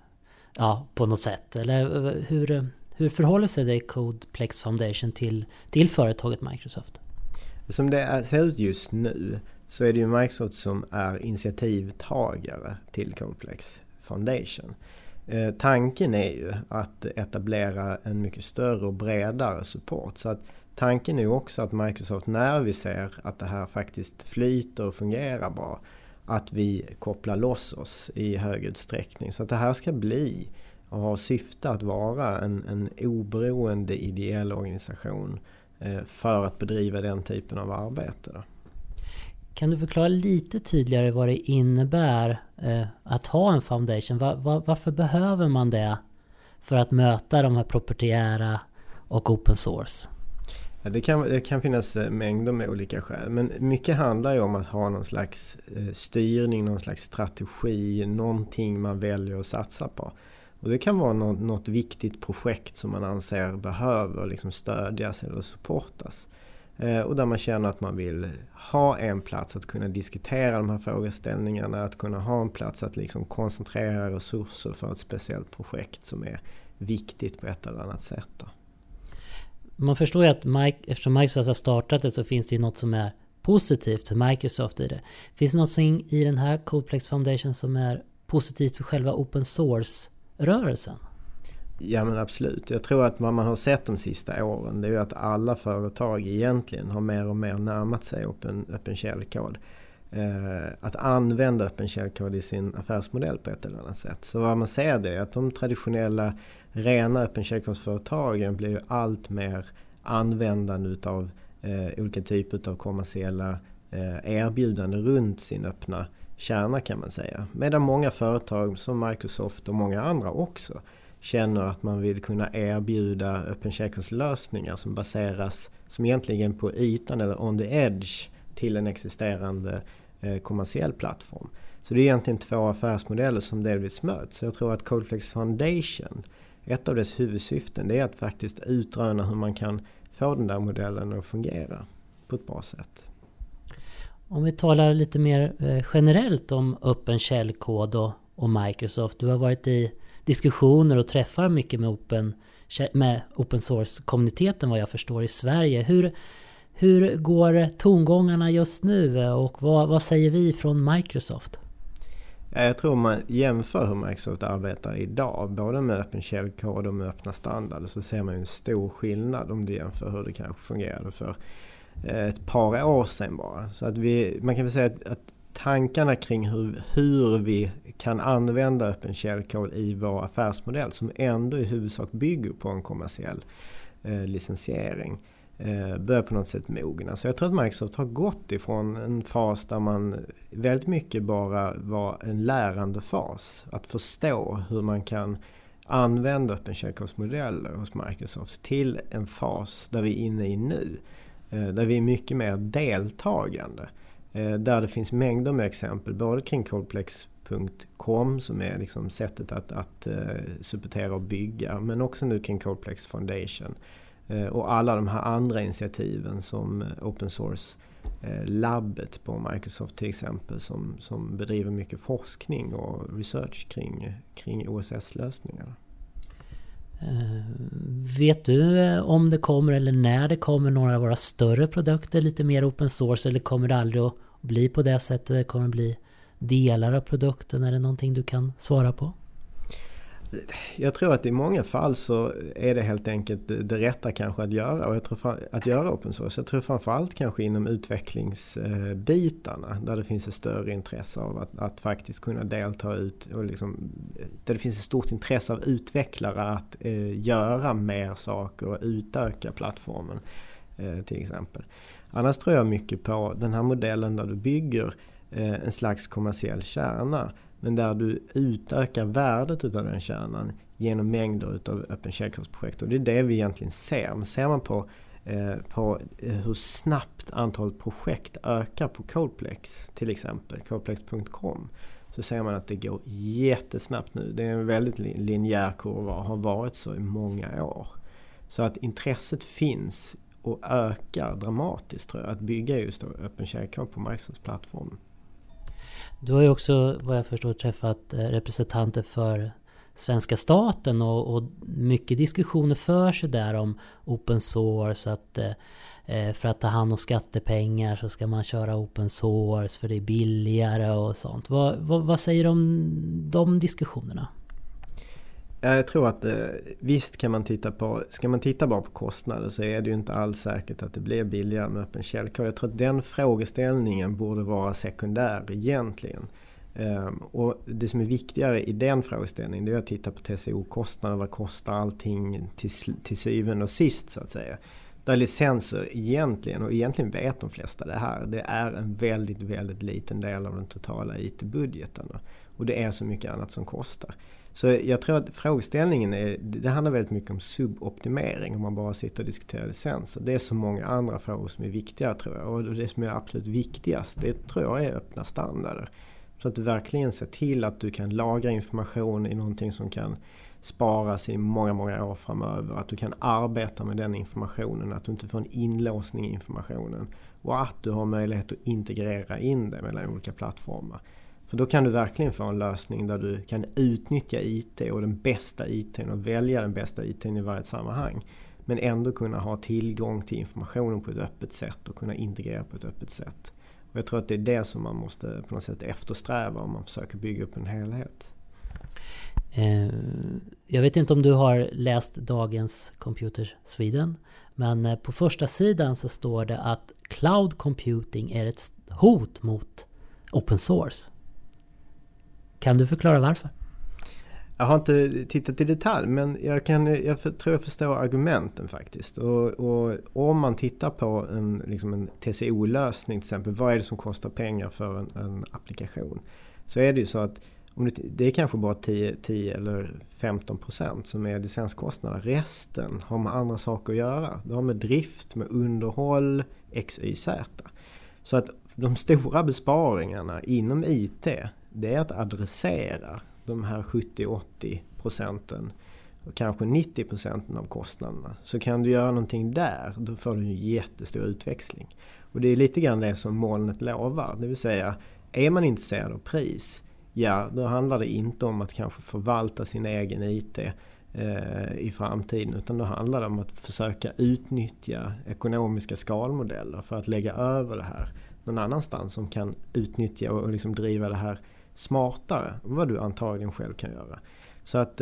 på något sätt? Eller hur förhåller sig det Codeplex Foundation till företaget Microsoft? Som det ser ut just nu så är det ju Microsoft som är initiativtagare till Codeplex Foundation. Tanken är ju att etablera en mycket större och bredare support. Så att tanken är ju också att Microsoft, när vi ser att det här faktiskt flyter och fungerar bra, att vi kopplar loss oss i hög utsträckning. Så att det här ska bli och ha syfte att vara en oberoende ideell organisation för att bedriva den typen av arbete då. Kan du förklara lite tydligare vad det innebär att ha en foundation? Varför behöver man det för att möta de här proprietära och open source? Ja, det kan finnas mängder med olika skäl. Men mycket handlar ju om att ha någon slags styrning, någon slags strategi, någonting man väljer att satsa på. Och det kan vara något viktigt projekt som man anser behöver liksom stödjas eller supportas. Och där man känner att man vill ha en plats att kunna diskutera de här frågeställningarna, att kunna ha en plats att liksom koncentrera resurser för ett speciellt projekt som är viktigt på ett eller annat sätt då. Man förstår ju att eftersom Microsoft har startat det så finns det ju något som är positivt för Microsoft i det. Finns det något i den här Codeplex Foundation som är positivt för själva open source-rörelsen? Ja men absolut. Jag tror att vad man har sett de sista åren det är ju att alla företag egentligen har mer och mer närmat sig öppen källkod. Att använda öppen källkod i sin affärsmodell på ett eller annat sätt. Så vad man ser det är att de traditionella rena öppen källkodsföretagen blir ju allt mer användande utav olika typer av kommersiella erbjudanden runt sin öppna kärna kan man säga. Medan många företag som Microsoft och många andra också känner att man vill kunna erbjuda öppen källkodslösningar som baseras som egentligen på ytan eller on the edge till en existerande kommersiell plattform. Så det är egentligen två affärsmodeller som delvis möts. Så jag tror att Codeplex Foundation, ett av dess huvudsyften, det är att faktiskt utröna hur man kan få den där modellen att fungera på ett bra sätt. Om vi talar lite mer generellt om öppen källkod och Microsoft. Du har varit i diskussioner och träffar mycket med open source-kommuniteten vad jag förstår i Sverige. Hur går tongångarna just nu och vad säger vi från Microsoft? Jag tror man jämför hur Microsoft arbetar idag, både med öppen källkod och med öppna standarder, så ser man ju en stor skillnad om du jämför hur det kanske fungerade för ett par år sedan bara. Så att man kan väl säga att tankarna kring hur vi kan använda öppen källkod i vår affärsmodell som ändå i huvudsak bygger på en kommersiell licensiering börjar på något sätt mogna. Så jag tror att Microsoft har gått ifrån en fas där man väldigt mycket bara var en lärande fas. Att förstå hur man kan använda öppen källkodsmodeller hos Microsoft till en fas där vi är inne i nu. Där vi är mycket mer deltagande. Där det finns mängder med exempel både kring Codeplex.com som är liksom sättet att supportera och bygga, men också nu kring Codeplex Foundation och alla de här andra initiativen som Open Source labbet på Microsoft till exempel som bedriver mycket forskning och research kring OSS-lösningar. Vet du om det kommer eller när det kommer några av våra större produkter lite mer open source, eller kommer det aldrig att bli på det sättet? Det kommer att bli delar av produkten? Är det någonting du kan svara på? Jag tror att i många fall så är det helt enkelt det rätta kanske att göra. Och jag tror att göra open source. Jag tror framförallt kanske inom utvecklingsbitarna. Där det finns ett större intresse av att faktiskt kunna delta ut. Och liksom, där det finns ett stort intresse av utvecklare att göra mer saker och utöka plattformen till exempel. Annars tror jag mycket på den här modellen där du bygger en slags kommersiell kärna. Men där du utökar värdet utav den kärnan genom mängder utav öppen källkodsprojekt. Och det är det vi egentligen ser. Men ser man på hur snabbt antalet projekt ökar på Codeplex till exempel, codeplex.com, så ser man att det går jättesnabbt nu. Det är en väldigt linjär kurva och har varit så i många år. Så att intresset finns och ökar dramatiskt tror jag, att bygga just öppen källkod på Microsofts plattform. Du har ju också, vad jag förstår, träffat representanter för svenska staten och mycket diskussioner för sig där om open source, att för att ta hand om skattepengar så ska man köra open source för det är billigare och sånt. Vad säger du om de diskussionerna? Jag tror att visst kan man ska man titta bara på kostnader så är det ju inte alls säkert att det blir billigare med öppen källkod. Jag tror att den frågeställningen borde vara sekundär egentligen. Och det som är viktigare i den frågeställningen det är att titta på TCO-kostnader. Vad kostar allting till syvende och sist så att säga. Där licenser egentligen vet de flesta det här. Det är en väldigt, väldigt liten del av den totala IT-budgeten. Och det är så mycket annat som kostar. Så jag tror att frågeställningen det handlar väldigt mycket om suboptimering om man bara sitter och diskuterar licenser. Det är så många andra frågor som är viktiga tror jag. Och det som är absolut viktigast det tror jag är öppna standarder. Så att du verkligen ser till att du kan lagra information i någonting som kan sparas i många, många år framöver. Att du kan arbeta med den informationen. Att du inte får en inlåsning i informationen. Och att du har möjlighet att integrera in det mellan olika plattformar. För då kan du verkligen få en lösning där du kan utnyttja IT och den bästa IT:n och välja den bästa IT:n i varje sammanhang. Men ändå kunna ha tillgång till informationen på ett öppet sätt och kunna integrera på ett öppet sätt. Och jag tror att det är det som man måste på något sätt eftersträva om man försöker bygga upp en helhet. Jag vet inte om du har läst dagens Computer Sweden. Men på första sidan så står det att cloud computing är ett hot mot open source. Kan du förklara varför? Jag har inte tittat i detalj men jag tror jag förstår argumenten faktiskt. Och om man tittar på en TCO-lösning till exempel, vad är det som kostar pengar för en applikation? Så är det ju så att det är kanske bara 10 eller 15% som är licenskostnader. Resten har med andra saker att göra. Det har med drift, med underhåll, XYZ. Så att de stora besparingarna inom IT det är att adressera de här 70-80% och kanske 90% av kostnaderna. Så kan du göra någonting där, då får du en jättestor utväxling. Och det är lite grann det som molnet lovar. Det vill säga, är man intresserad av pris, ja då handlar det inte om att kanske förvalta sin egen IT i framtiden. Utan då handlar det om att försöka utnyttja ekonomiska skalmodeller för att lägga över det här någon annanstans som kan utnyttja och liksom driva det här smartare än vad du antagligen själv kan göra. Så att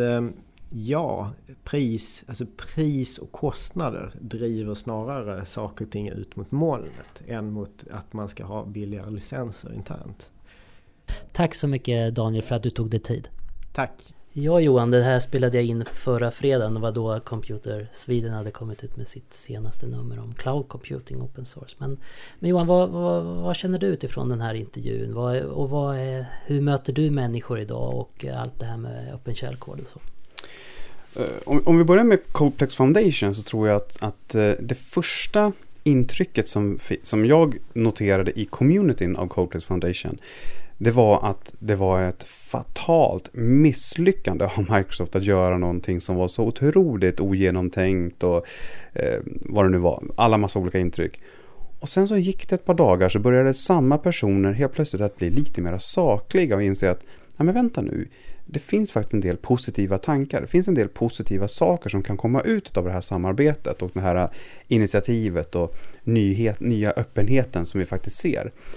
pris och kostnader driver snarare saker och ting ut mot molnet än mot att man ska ha billigare licenser internt. Tack så mycket Daniel för att du tog dig tid. Tack. Ja Johan, det här spelade jag in förra fredagen. Det var då Computer Sweden hade kommit ut med sitt senaste nummer om cloud computing open source. Men Johan, vad känner du utifrån den här intervjun? Hur möter du människor idag och allt det här med öppen källkod och så? Om vi börjar med Codeplex Foundation så tror jag att det första intrycket som jag noterade i communityn av Codeplex Foundation det var att det var ett fatalt misslyckande av Microsoft att göra någonting som var så otroligt ogenomtänkt och vad det nu var, alla massa olika intryck. Och sen så gick det ett par dagar så började samma personer helt plötsligt att bli lite mer sakliga och inse att nej men vänta nu, det finns faktiskt en del positiva tankar. Det finns en del positiva saker som kan komma ut av det här samarbetet och det här initiativet och nya öppenheten som vi faktiskt ser.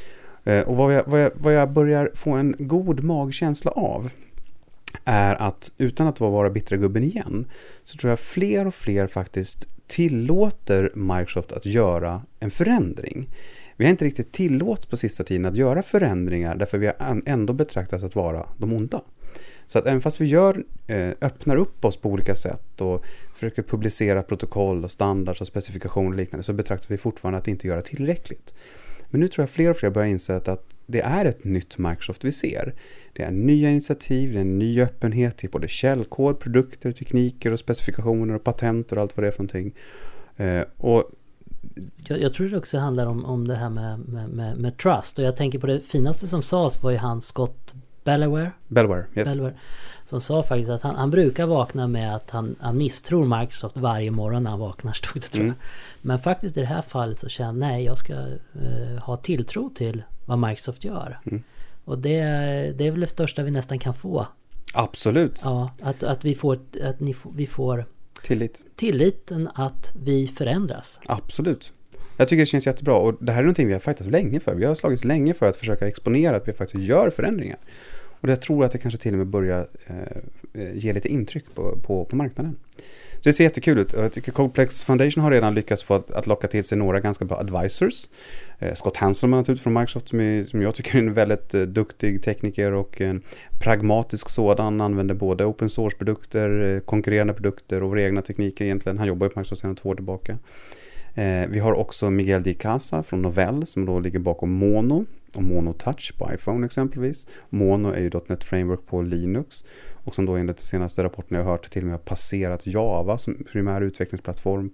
Och vad jag börjar få en god magkänsla av är att utan att vara bittra gubben igen, så tror jag fler och fler faktiskt tillåter Microsoft att göra en förändring. Vi har inte riktigt tillåts på sista tiden att göra förändringar därför vi har ändå betraktat att vara de onda. Så att även fast vi öppnar upp oss på olika sätt och försöker publicera protokoll och standards och specifikationer och liknande, så betraktar vi fortfarande att inte göra tillräckligt. Men nu tror jag fler och fler börjar inse att det är ett nytt Microsoft vi ser. Det är nya initiativ, det är en ny öppenhet i både källkod, produkter, tekniker och specifikationer och patent och allt vad det är för någonting. Och jag tror det också handlar om det här med trust. Och jag tänker på det finaste som sades var ju han Scott Bellaware, yes. Som sa faktiskt att han brukar vakna med att han misstror Microsoft varje morgon när han vaknar, stod det, tror jag. Men faktiskt i det här fallet så känner jag jag ska ha tilltro till vad Microsoft gör. Och det är väl det största vi nästan kan få. Absolut. Ja, att vi får tilliten att vi förändras. Absolut. Jag tycker det känns jättebra, och det här är någonting vi har fightat länge för. Vi har slagits länge för att försöka exponera att vi faktiskt gör förändringar. Och jag tror att det kanske till och med börjar ge lite intryck på marknaden. Så det ser jättekul ut. Jag tycker Codeplex Foundation har redan lyckats få att locka till sig några ganska bra advisors. Scott Hanselman naturligtvis från Microsoft som jag tycker är en väldigt duktig tekniker och en pragmatisk sådan. Använder både open source-produkter, konkurrerande produkter och våra egna tekniker egentligen. Han jobbar på Microsoft sedan 2 år tillbaka. Vi har också Miguel Di Casa från Novell som då ligger bakom Mono och Mono Touch på iPhone exempelvis. Mono är ju .NET Framework på Linux och som då enligt de senaste rapporterna jag har hört till och med har passerat Java som primär utvecklingsplattform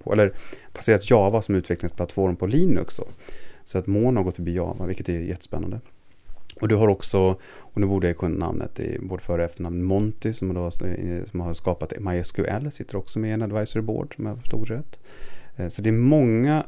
på Linux då. Så att Mono har gått förbi Java, vilket är jättespännande. Och du har också, och nu borde jag kunna namnet i både före och efternamn, Monty som har skapat MySQL, sitter också med i en advisory board som jag förstod rätt. Så det är många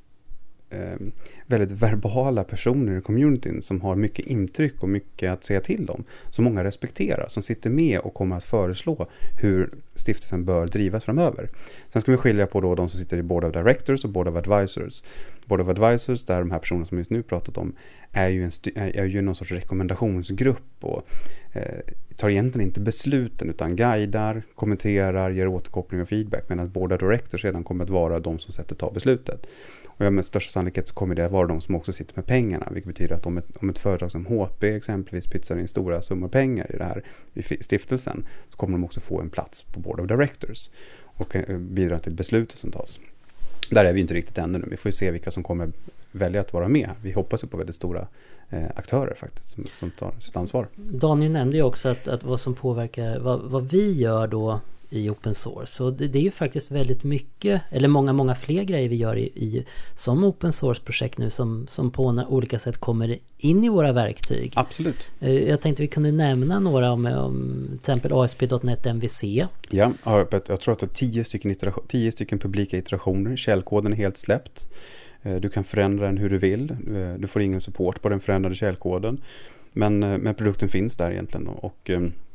väldigt verbala personer i communityn som har mycket intryck och mycket att säga till om. Som många respekterar, som sitter med och kommer att föreslå hur stiftelsen bör drivas framöver. Sen ska vi skilja på då de som sitter i Board of Directors och Board of Advisors. Board of Advisors, där de här personerna som vi just nu pratat om, är ju någon sorts rekommendationsgrupp och tar egentligen inte besluten utan guidar, kommenterar, ger återkoppling och feedback, medan Board of Directors sedan kommer att vara de som tar beslutet. Och med största sannolikhet så kommer det att vara de som också sitter med pengarna, vilket betyder att om ett företag som HP exempelvis pytsar in stora summor pengar i det här i stiftelsen, så kommer de också få en plats på Board of Directors och bidra till beslutet som tas. Där är vi inte riktigt ännu nu. Vi får ju se vilka som kommer välja att vara med. Vi hoppas ju på väldigt stora aktörer faktiskt som tar sitt ansvar. Daniel nämnde ju också att vad som påverkar vad vi gör då i open source. Och det är ju faktiskt väldigt mycket, eller många fler grejer vi gör som open source-projekt nu som på olika sätt kommer in i våra verktyg. Absolut. Jag tänkte vi kunde nämna några om till exempel ASP.NET MVC. Ja, jag tror att det är 10 stycken publika iterationer. Källkoden är helt släppt. Du kan förändra den hur du vill. Du får ingen support på den förändrade källkoden. Men produkten finns där egentligen då. Och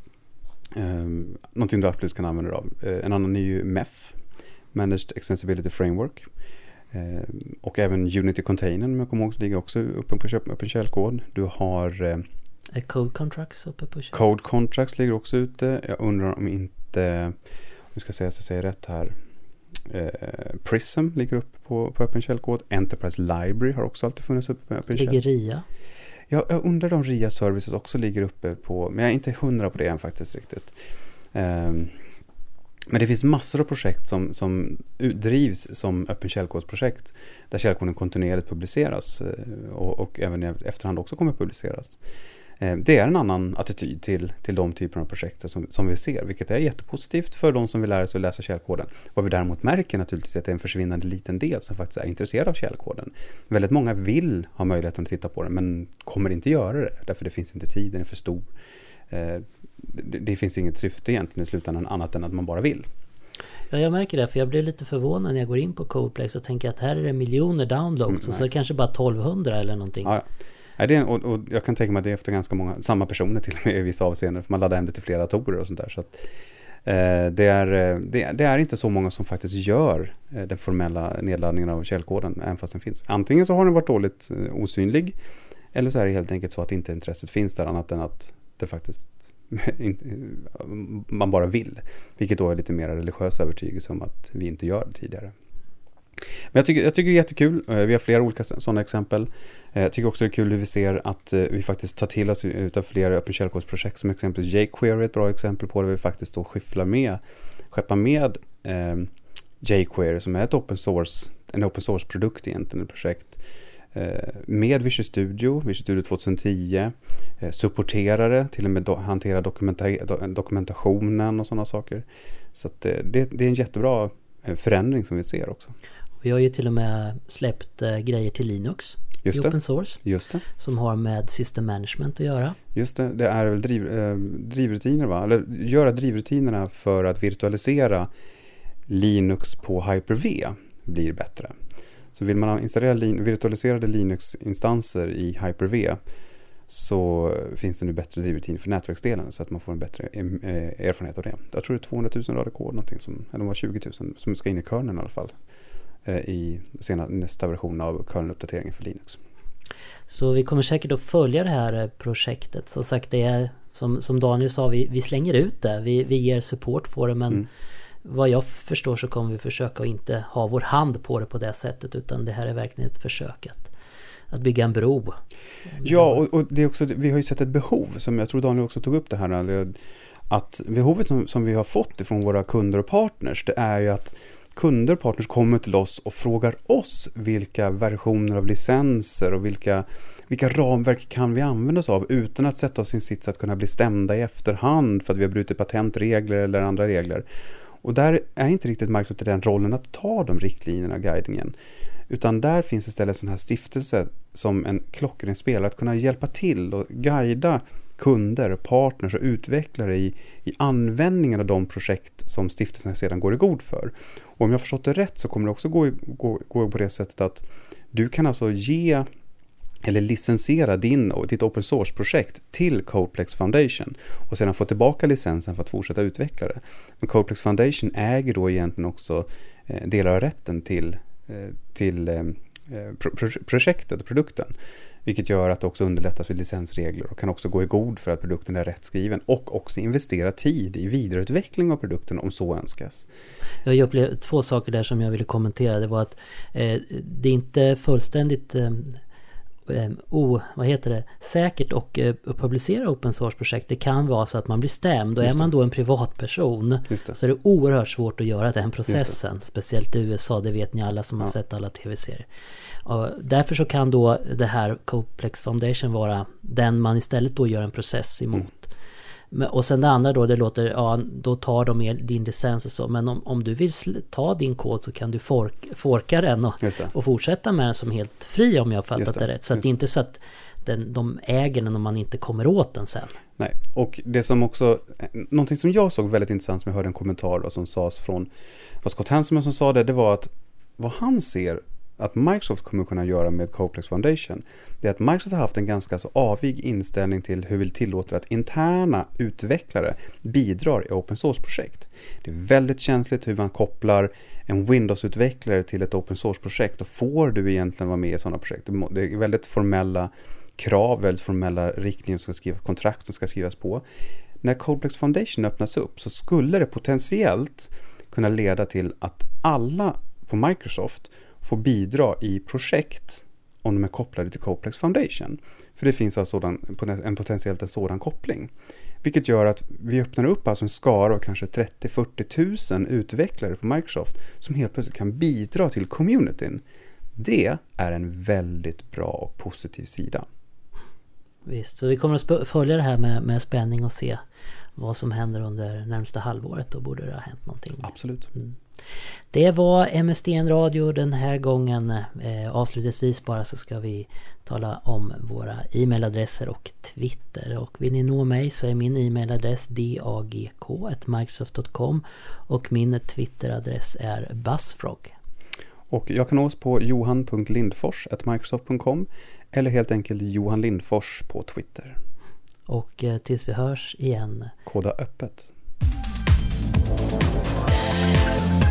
någonting du absolut kan använda av. En annan är ju MEF, Managed Extensibility Framework. Och även Unity Container, om jag kommer ihåg, så ligger också uppe på öppen källkod. Du har Code Contracts uppe på källkod. Code Contracts ligger också ute. Jag undrar om inte, nu ska jag säga så jag säger rätt här. Prism ligger uppe på öppen källkod. Enterprise Library har också alltid funnits uppe på öppen källkod. Ligger RIA? Jag undrar om RIA Services också ligger uppe på, men jag är inte 100 på det än faktiskt riktigt. Men det finns massor av projekt som drivs som öppen källkodsprojekt där källkoden kontinuerligt publiceras och även i efterhand också kommer publiceras. Det är en annan attityd till de typerna av projekt som vi ser, vilket är jättepositivt för de som vill lära sig att läsa källkoden. Vad vi däremot märker naturligtvis är att det är en försvinnande liten del som faktiskt är intresserad av källkoden. Väldigt många vill ha möjligheten att titta på den, men kommer inte göra det därför det finns inte tid, den är för stor. Det finns inget syfte egentligen i slutändan annat än att man bara vill. Ja, jag märker det, för jag blir lite förvånad när jag går in på Codeplex och tänker att här är det miljoner downloads och så kanske bara 1200 eller någonting. Ja. Och jag kan tänka mig att det är efter ganska många, samma personer till och med i vissa avseenden, för man laddar hem det till flera datorer och sånt där. Så att, det är inte så många som faktiskt gör den formella nedladdningen av källkoden, även fast den finns. Antingen så har den varit dåligt osynlig, Eller så är det helt enkelt så att inte intresset finns där, annat än att det faktiskt man bara vill. Vilket då är lite mer religiös övertygelse om att vi inte gör det tidigare. Men jag tycker det är jättekul. Vi har flera olika sådana exempel. Jag tycker också det är kul hur vi ser att vi faktiskt tar till oss utav flera öppen källkodsprojekt, som exempelvis jQuery är ett bra exempel på, där vi faktiskt då skeppar med jQuery, som är en open source produkt egentligen, ett projekt med Visual Studio 2010, supporterare, till och med hantera dokumentationen och sådana saker. Så att det är en jättebra förändring som vi ser också. Vi har ju till och med släppt grejer till Linux i open source. Just det. Som har med system management att göra. Just det, det är väl drivrutiner, va? Eller göra drivrutinerna för att virtualisera Linux på Hyper-V blir bättre. Så vill man installera virtualiserade Linux-instanser i Hyper-V, så finns det nu bättre drivrutin för nätverksdelen, så att man får en bättre erfarenhet av det. Jag tror det är 200 000 rader kod, eller det var 20 000 som ska in i kerneln i alla fall, i nästa version av kerneluppdateringen för Linux. Så vi kommer säkert att följa det här projektet. Som sagt, det är som Daniel sa, vi slänger ut det. Vi ger support för det, men vad jag förstår så kommer vi försöka att inte ha vår hand på det på det sättet, utan det här är verkligen ett försök att bygga en bro. Ja, och det är också, vi har ju sett ett behov, som jag tror Daniel också tog upp det här, att behovet som vi har fått ifrån våra kunder och partners, det är ju att kunder och partners kommer till oss och frågar oss vilka versioner av licenser och vilka ramverk kan vi använda oss av, utan att sätta oss i en sits att kunna bli stämda i efterhand för att vi har brutit patentregler eller andra regler. Och där är inte riktigt Microsoft i den rollen att ta de riktlinjerna, guidningen. Utan där finns istället sån här stiftelse som en klockren spelare att kunna hjälpa till och guida kunder, partners och utvecklare i användningen av de projekt som stiftelsen sedan går i god för. Och om jag har förstått det rätt så kommer det också gå på det sättet att du kan alltså ge eller licensiera ditt open source-projekt till Codeplex Foundation och sedan få tillbaka licensen för att fortsätta utveckla det. Men Codeplex Foundation äger då egentligen också delar av rätten till projektet och produkten, vilket gör att det också underlättas vid licensregler och kan också gå i god för att produkten är rätt skriven och också investera tid i vidareutveckling av produkten om så önskas. Jag upplevde 2 saker där som jag ville kommentera. Det var att det är inte fullständigt säkert och publicera open source-projekt. Det kan vara så att man blir stämd, och är man då en privatperson så är det oerhört svårt att göra den processen, speciellt i USA, det vet ni alla som har sett alla tv-serier. Och därför så kan då det här Codeplex Foundation vara den man istället då gör en process emot. Och sen det andra då, det låter, då tar de din licens och så, men om du vill ta din kod så kan du forka den och fortsätta med den som helt fri, om jag har fattat det rätt. Så att det är inte så att de äger den om man inte kommer åt den sen. Nej, och det som också, någonting som jag såg väldigt intressant, som jag hörde en kommentar då, som sades från Scott Hanselman som sa det var att vad han ser att Microsoft kommer kunna göra med Codeplex Foundation, det är att Microsoft har haft en ganska så avig inställning till hur vi tillåter att interna utvecklare bidrar i open source-projekt. Det är väldigt känsligt hur man kopplar en Windows-utvecklare till ett open source-projekt, och får du egentligen vara med i sådana projekt. Det är väldigt formella krav, väldigt formella riktlinjer som ska skrivas, kontrakt som ska skrivas på. När Codeplex Foundation öppnas upp så skulle det potentiellt kunna leda till att alla på Microsoft får bidra i projekt om de är kopplade till Codeplex Foundation. För det finns alltså potentiellt en sådan koppling. Vilket gör att vi öppnar upp alltså en skara av kanske 30-40 000 utvecklare på Microsoft som helt plötsligt kan bidra till communityn. Det är en väldigt bra och positiv sida. Visst, så vi kommer att följa det här med spänning och se vad som händer under närmsta halvåret. Då borde det ha hänt någonting. Absolut. Det var MSDN Radio den här gången. Avslutningsvis bara så ska vi tala om våra e-mailadresser och Twitter. Och vill ni nå mig så är min e-mailadress dagk@microsoft.com och min Twitteradress är buzzfrog. Och jag kan nås på johan.lindfors@microsoft.com eller helt enkelt Johan Lindfors på Twitter. Och tills vi hörs igen. Koda öppet.